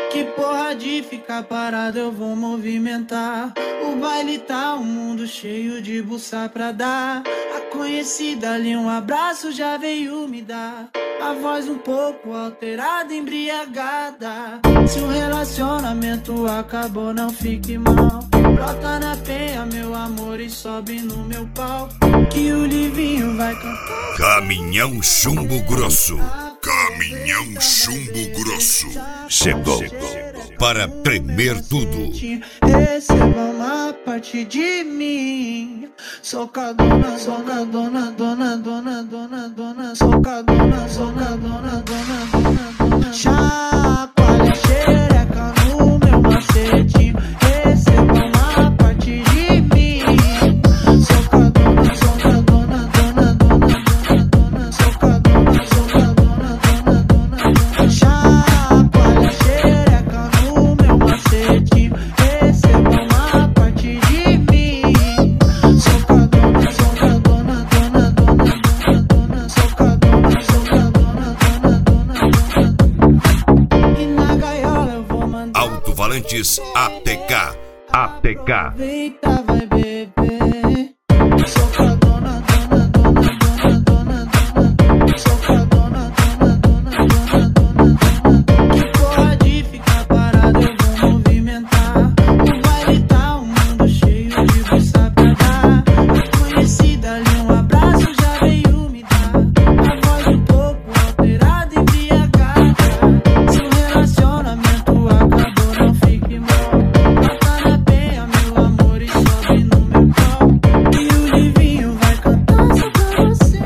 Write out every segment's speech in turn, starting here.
Que porra de ficar parado, eu vou movimentar. O baile tá um mundo cheio de buçá pra dar. A conhecida ali, um abraço já veio me dar. A voz um pouco alterada, embriagada. Se o relacionamento acabou, não fique mal. Brota na penha, meu amor, e sobe no meu pau. Que o Livinho vai cantar. Caminhão Chumbo Grosso. Caminhão Chumbo Grosso. Chegou para tremer tudo. Receba uma parte de mim. Socadona, socadona, dona, dona, dona, dona. Socadona, socadona, dona, dona, dona. Chacoalha xereca no meu macetinho. Receba uma parte de mim. Socadona, socadona, dona, dona, dona, dona. Socadona, socadona, dona, dona, dona. Chacoalha xereca no meu macetinho. Receba uma parte de mim. Socadona, socadona, dona, dona, dona, dona. Socadona, socadona, dona, dona, dona. E na gaiola eu vou mandar. Alto Valantes ATK. ATK. Aproveita, vai beber. Socadona, dona, dona, dona, dona, dona. Socadona, dona, dona, dona, dona, dona. Que porra de ficar parado, eu vou movimentar. O baile tá um mundo cheio de buçá pra dar. A conhecida ali, um abraço já veio me dar. A voz um pouco alterada, embriagada. Se o relacionamento acabou, não fique mal. Bota na penha, meu amor, e sobe no meu pau. E o Livinho vai cantar só pra você.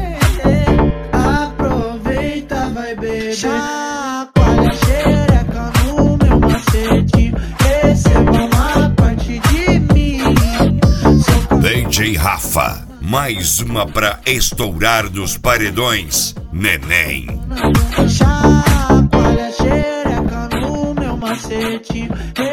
Aproveita, vai beber. Chacoalha xereca no meu macetinho. Receba uma parte de mim. DJ Rafa. Mais uma pra estourar dos paredões. Neném. Chacoalha xereca no meu macetinho.